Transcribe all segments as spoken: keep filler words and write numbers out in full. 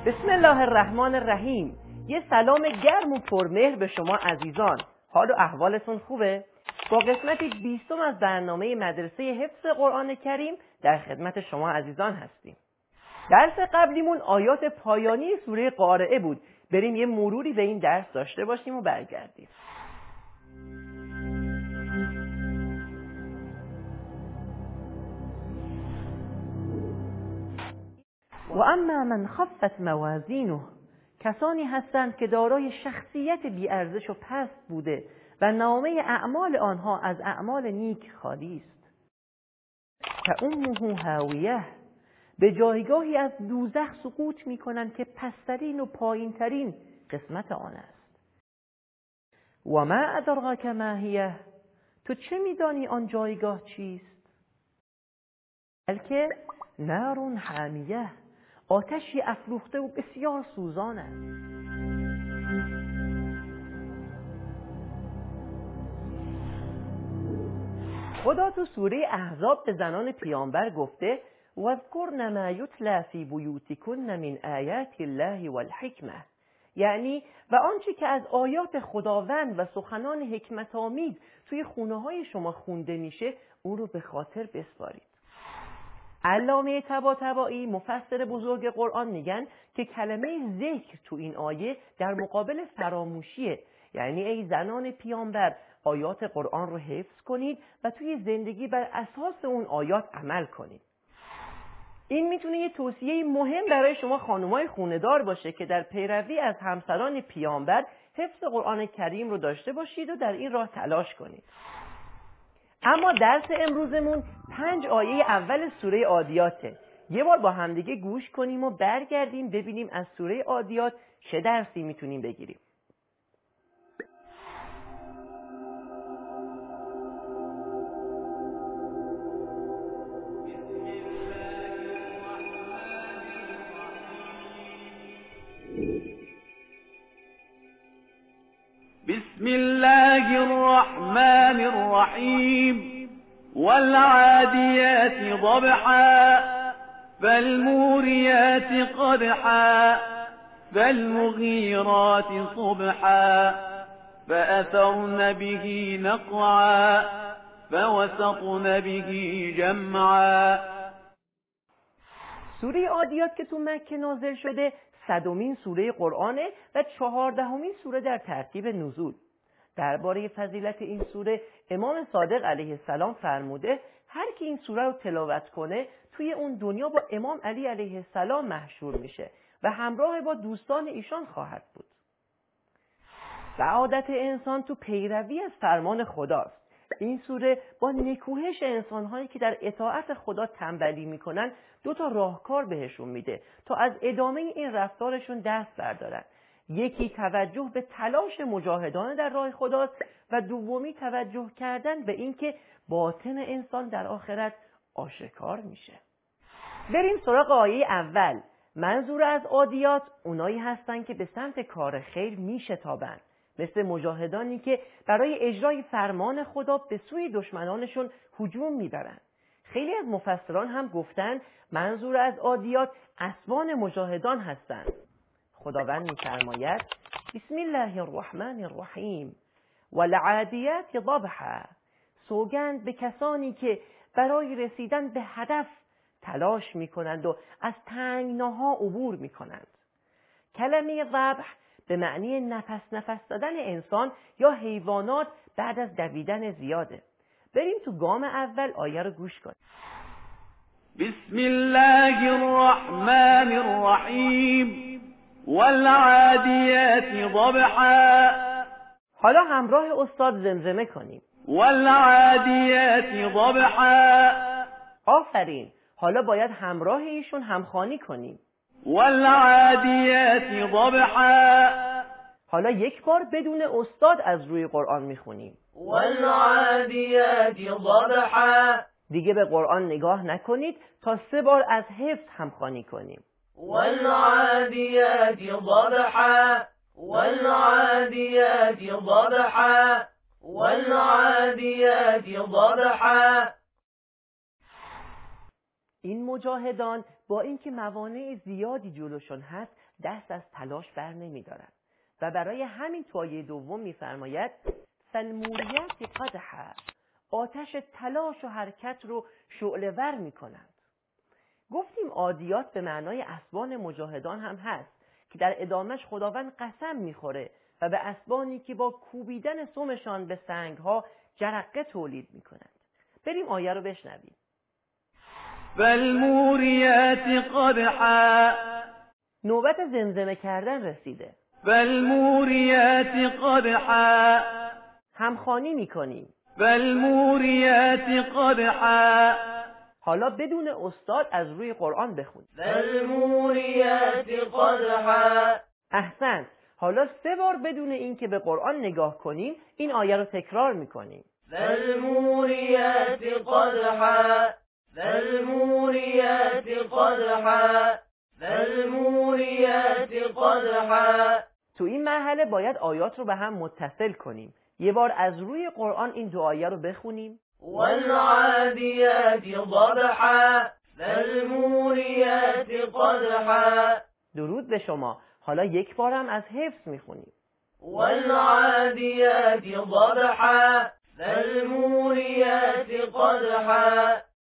بسم الله الرحمن الرحیم. یه سلام گرم و پرمهر به شما عزیزان. حال و احوالتون خوبه؟ با قسمت بیستم از برنامه مدرسه حفظ قرآن کریم در خدمت شما عزیزان هستیم. درس قبلیمون آیات پایانی سوره قارعه بود. بریم یه مروری به این درس داشته باشیم و برگردیم. و اما من خفت موازینه، کسانی هستند که دارای شخصیت بی‌ارزش و پست بوده و نامه اعمال آنها از اعمال نیک خالی است. که امه هاویه، به جایگاهی از دوزخ سقوط می کنند که پسترین و پایین ترین قسمت آن است. و ما ادراک ما هیه، تو چه میدانی آن جایگاه چیست؟ بلکه نار حامیه، آتشی افروخته و بسیار سوزان است. خدا تو سوره احزاب به زنان پیامبر گفته واذکرن ما یتلی فی بیوتکن من آیات الله والحکمه، یعنی و آنچه که از آیات خداوند و سخنان حکمت آمیز توی خونه های شما خونده میشه اون رو به خاطر بسپارید. علامه طباطبایی مفسر بزرگ قرآن میگن که کلمه ذکر تو این آیه در مقابل فراموشیه، یعنی ای زنان پیامبر آیات قرآن رو حفظ کنید و توی زندگی بر اساس اون آیات عمل کنید. این میتونه یه توصیه مهم برای شما خانمای خونه‌دار باشه که در پیروی از همسران پیامبر حفظ قرآن کریم رو داشته باشید و در این راه تلاش کنید. اما درس امروزمون پنج آیه اول سوره عادیاته. یه بار با همدیگه گوش کنیم و برگردیم ببینیم از سوره عادیات چه درسی میتونیم بگیریم. بسم الله الرحمن الرحیم والعادیات ضبحا فالموریات قدحا فالمغیرات صبحا فأثرن به نقعا فوسطن به جمعا. سوره عادیات که تو مکه نازل شده صدمین سوره قرآنه و چهاردهمین سوره در ترتیب نزول. درباره فضیلت این سوره امام صادق علیه السلام فرموده هر کی این سوره رو تلاوت کنه توی اون دنیا با امام علی علیه السلام محشور میشه و همراه با دوستان ایشان خواهد بود. سعادت انسان تو پیروی از فرمان خداست. این سوره با نکوهش انسانهایی که در اطاعت خدا تنبلی میکنن دو تا راهکار بهشون میده تا از ادامه این رفتارشون دست بردارن. یکی توجه به تلاش مجاهدان در راه خداست و دومی توجه کردن به اینکه باطن انسان در آخرت آشکار میشه. بریم سراغ آیه اول. منظور از عادیات اونایی هستن که به سمت کار خیر میشتابن، مثل مجاهدانی که برای اجرای فرمان خدا به سوی دشمنانشون هجوم میبرن. خیلی از مفسران هم گفتن منظور از عادیات اسبان مجاهدان هستند. خداوند می‌فرماید بسم الله الرحمن الرحیم والعادیات ضبحا، سوگند به کسانی که برای رسیدن به هدف تلاش می‌کنند و از تنگناها عبور می‌کنند. کلمه ضبح به معنی نفس نفس دادن انسان یا حیوانات بعد از دویدن زیاده. بریم تو گام اول آیه رو گوش کنیم. بسم الله الرحمن الرحیم والعادیات ضبحا. حالا همراه استاد زمزمه کنیم. والعادیات ضبحا. آفرین. حالا باید همراه ایشون همخوانی کنیم. والعادیات ضبحا. حالا یک بار بدون استاد از روی قرآن میخونیم. والعادیات ضبحا. دیگه به قرآن نگاه نکنید تا سه بار از حفظ همخوانی کنیم. والعادیات ضبحا والعادیات ضبحا والعادیات ضبحا. این مجاهدان با اینکه موانع زیادی جلوشون هست دست از تلاش بر نمی دارند و برای همین تو آیه دوم می‌فرماید فالموریات قدحا، آتش تلاش و حرکت رو شعله ور می‌کنند. گفتیم عادیات به معنای اسبان مجاهدان هم هست که در ادامش خداوند قسم می‌خوره و به اسبانی که با کوبیدن سمشان به سنگ‌ها جرقه تولید می‌کنند. بریم آیه رو بشنویم. فالموریات قدحا، نوبت زمزمه کردن رسیده. فالموریات قدحا، همخوانی می‌کنیم. فالموریات قدحا. حالا بدون استاد از روی قرآن بخونید. فالموریات قدحا. احسنت. حالا سه بار بدون اینکه به قرآن نگاه کنیم این آیه رو تکرار می‌کنیم. فالموریات قدحا. فالموریات قدحا. فالموریات قدحا. تو این مرحله باید آیات رو به هم متصل کنیم. یه بار از روی قرآن این دو آیه رو بخونیم. والعادیات ضبحا. فالموریات قدحا. درود به شما. حالا یک بارم از حفظ میخونیم. والعادیات ضبحا. فالموریات قدحا.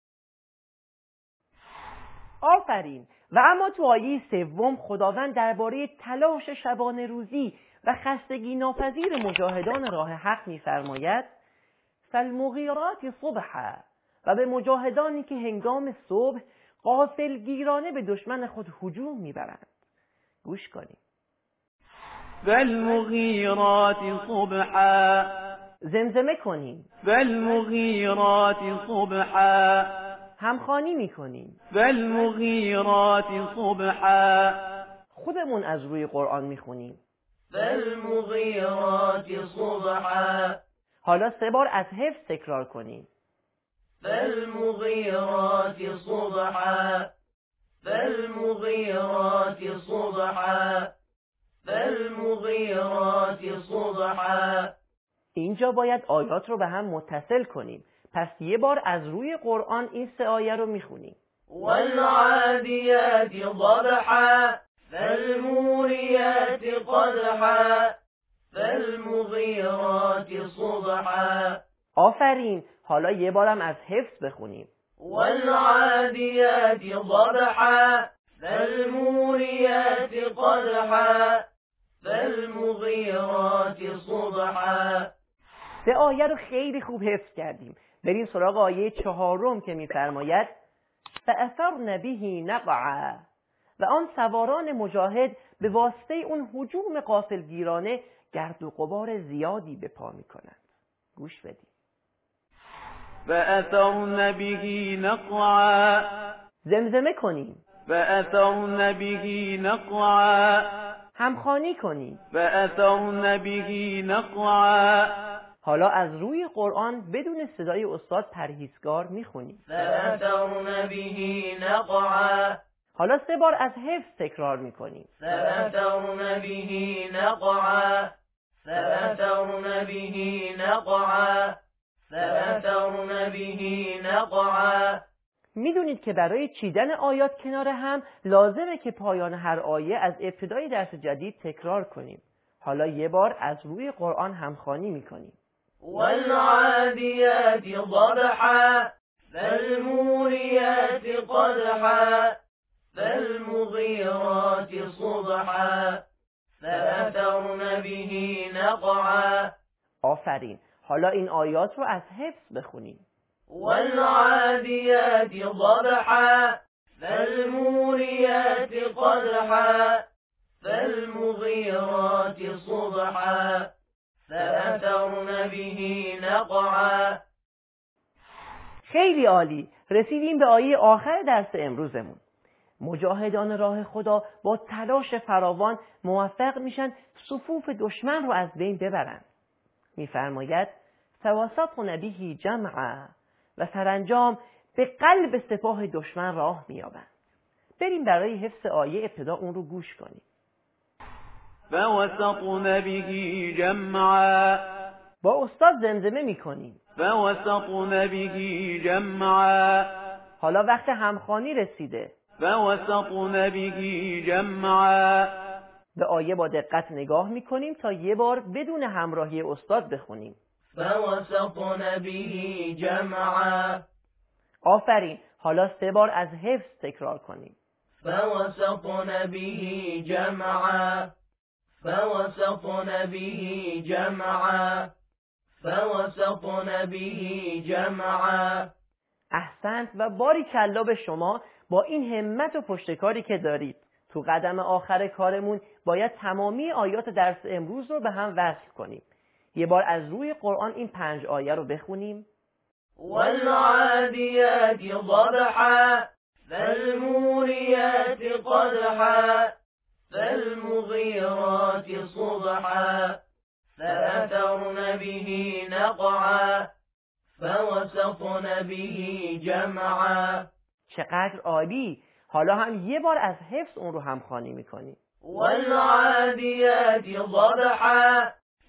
آفرین. و اما تو آیه سوم خداوند درباره تلاش شبانه روزی و خستگی ناپذیر مجاهدان راه حق می‌فرماید فالمغیرات صبحا، و به مجاهدانی که هنگام صبح غافلگیرانه به دشمن خود هجوم می‌برند. گوش کنید. فالمغیرات صبحا، زمزمه کنیم. فالمغیرات صبحا، همخوانی می‌کنیم. فالمغیرات صبحا. خودمون از روی قرآن می‌خونیم. فالمغیرات صبحا. حالا سه بار از حفظ تکرار کنیم. فالمغیرات صبحا. فالمغیرات صبحا. فالمغیرات صبحا. اینجا باید آیات رو به هم متصل کنیم. پس یه بار از روی قرآن این سه آیه رو میخونیم. والعادیات ضبحا. فالموریات قدحا. فالمغیرات صبحا. آفرین. حالا یه بارم از حفظ بخونیم. والعادیات ضبحا. فالموریات قدحا. فالمغیرات صبحا. سه آیه رو خیلی خوب حفظ کردیم. بریم سراغ آیه چهارم که میفرماید فأثرن به نقعا، و آن سواران مجاهد به واسطه اون هجوم غافلگیرانه گرد و غبار زیادی به پا میکنند. گوش بدید. فأثرن به نقعا، زمزمه کنیم. فأثرن به نقعا، همخوانی کنیم. فأثرن به نقعا. حالا از روی قرآن بدون صدای استاد پرهیزگار میخونیم. فأثرن به نقعا. حالا سه بار از حفظ تکرار میکنیم. فأثرن به نقعا. فأثرن به نقعا. فأثرن به نقعا. میدونید که برای چیدن آیات کنار هم لازمه که پایان هر آیه از ابتدای درس جدید تکرار کنیم. حالا یه بار از روی قرآن همخوانی میکنیم. والعادیات ضبحا. فالموریات قدحا. فالمغیرات صبحا. فأثرن به نقعا. آفرین. حالا این آیات رو از حفظ بخونیم. والعادیات ضبحا. فالموریات قدحا. فالمغیرات صبحا. فأثرن به نقعا. خیلی عالی. رسیدیم به آیه آخر درس امروزمون. مجاهدان راه خدا با تلاش فراوان موفق میشن صفوف دشمن رو از بین ببرند. میفرماید فواسطن به جمعا، و سرانجام به قلب سپاه دشمن راه مییابند. بریم برای حفظ آیه ابتدا اون رو گوش کنیم. فوسطن به جمعا، با استاد زمزمه میکنیم. فوسطن به جمعا. حالا وقت همخوانی رسیده. فوسطن به جمعا. به آیه با دقت نگاه میکنیم تا یه بار بدون همراهی استاد بخونیم. فوسطن به جمعا. آفرین. حالا سه بار از حفظ تکرار کنیم. فوسطن به جمعا. فوسطن به جمعا. فوسطن به جمعا. احسنت و باری کلا به شما با این همت و پشتکاری که دارید. تو قدم آخر کارمون باید تمامی آیات درس امروز رو به هم وصل کنیم. یه بار از روی قرآن این پنج آیه رو بخونیم. والعادیات ضبحا فالموریات قدحا فالمغیرات صبحا فأثرن به نقعا فوسطن به جمعا. چقدر عالی! حالا هم یه بار از حفظ اون رو همخوانی میکنیم. والعادیات ضبحا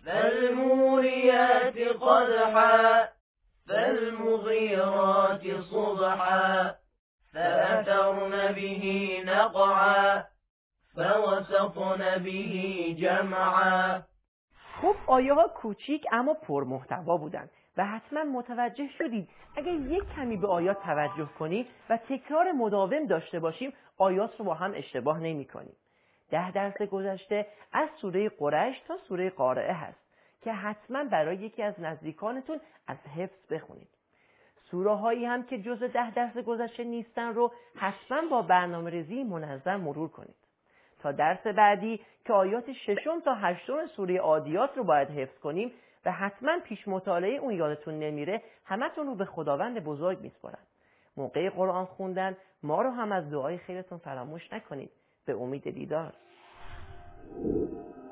فالموریات قدحا فالمغیرات صبحا فأثرن به نقعا فوسطن به جمعا. خب آیه ها کوچیک اما پرمحتوا بودن و حتما متوجه شدید اگر یک کمی به آیات توجه کنید و تکرار مداوم داشته باشیم آیات رو با هم اشتباه نمی کنیم. ده درس گذشته از سوره قریش تا سوره قارعه هست که حتما برای یکی از نزدیکانتون از حفظ بخونید. سوره هایی هم که جزء ده درس گذشته نیستن رو حتما با برنامه ریزی منظم مرور کنید. تا درس بعدی که آیات ششم تا هشتم سوره عادیات رو باید حفظ کنیم و حتما پیش مطالعه اون یادتون نمیره، همتون رو به خداوند بزرگ میسپارم. موقع قرآن خوندن ما رو هم از دعای خیرتون فراموش نکنید. به امید دیدار.